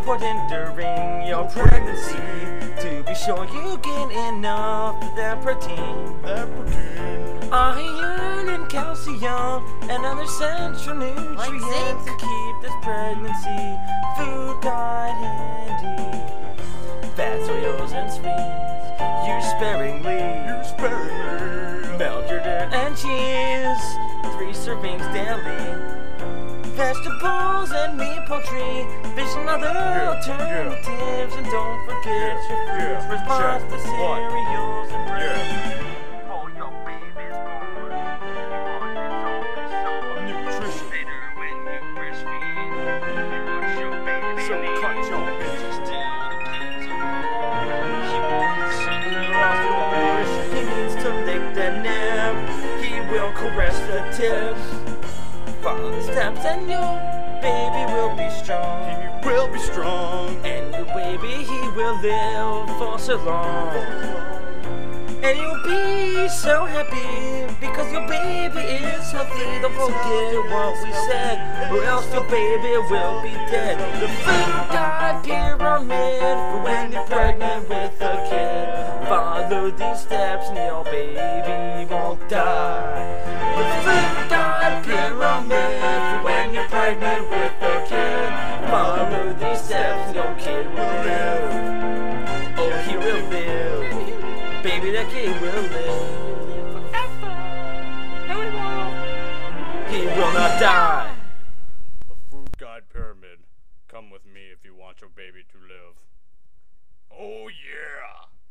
important during your pregnancy to be sure you get enough of that protein. Iron and calcium and other essential nutrients to keep this pregnancy food guide handy. Fats, oils, and sweets, use sparingly. Milk, yogurt, and cheese, 3 servings daily. Vegetables and meat, poultry, fish and other alternatives. And don't forget your fruits, response to cereals and bread. For your baby's born, nutrition. Later when you breastfeed, what your baby needs. So cut your bitches down, depends on he wants some. He needs to lick the nib, he will caress the tips. Follow the steps and your baby will be strong. He will be strong. And your baby, he will live for so long. And you'll be so happy because your baby is healthy. Don't forget what we said, or else your baby will be dead. The food guide pyramid for when you're pregnant with a kid. Follow these steps and your baby won't die. The food guide pyramid for when you're pregnant with a kid. Follow these steps and your kid will live. Oh, he will live. Baby, that kid will live forever. No, he won't. He will not die. The food guide pyramid. Come with me if you want your baby to live. Oh yeah!